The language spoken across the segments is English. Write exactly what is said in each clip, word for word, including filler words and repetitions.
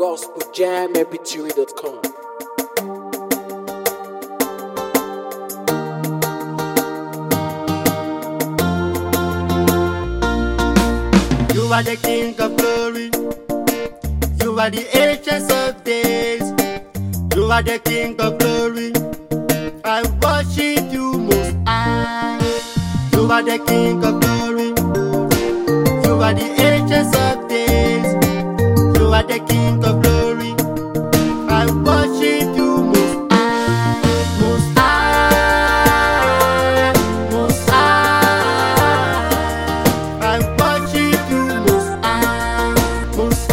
gospel jam m p three dot com. You are the King of glory. You are the Ancient of days. You are the King of glory. I worship you most high. You are the King of glory. You are the Ancient of days. You are the King of glory. I worship you most high, most high, most high. I worship you most high, most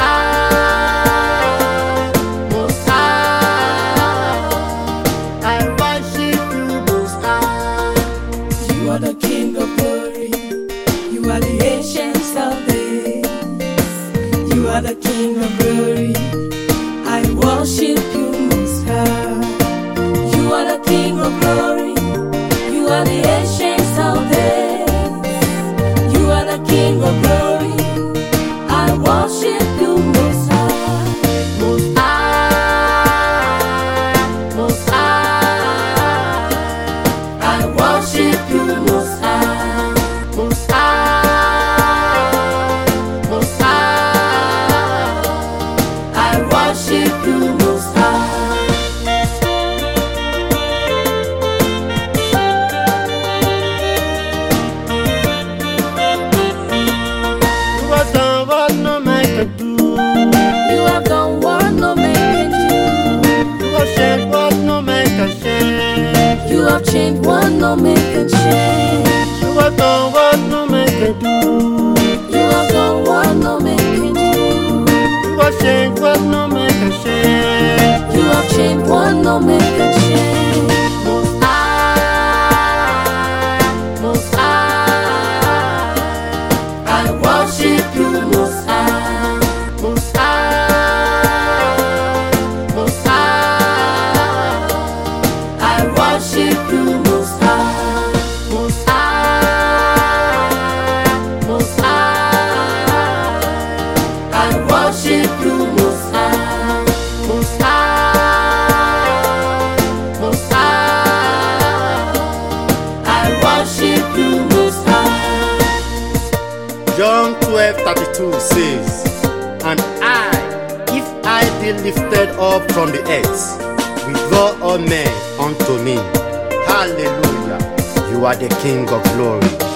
high, most high. I worship you most high. You are the King of glory. You are the Ancient of days. You are the King of glory. I worship you most high. You are the King of glory. You are the Ancient of days. You are the King of glory. I worship you most high. Most high, most high. I worship you most high, most high, most high. I worship you most high. You have done what no man can do. You have done what no man can You have changed what no man can change. do. You have changed what no man can change. You have done what no man can do. You have done what no man can do. You have changed what no man can change. You have changed what no man can change. Most high, most high. I worship you most high, most high, most high. I worship you most high, most high, most high. I worship you most high, most high, most high. I worship you most high. John twelve thirty-two says, and I, if I be lifted up from the earth, will draw all men unto me. Hallelujah. You are the King of glory.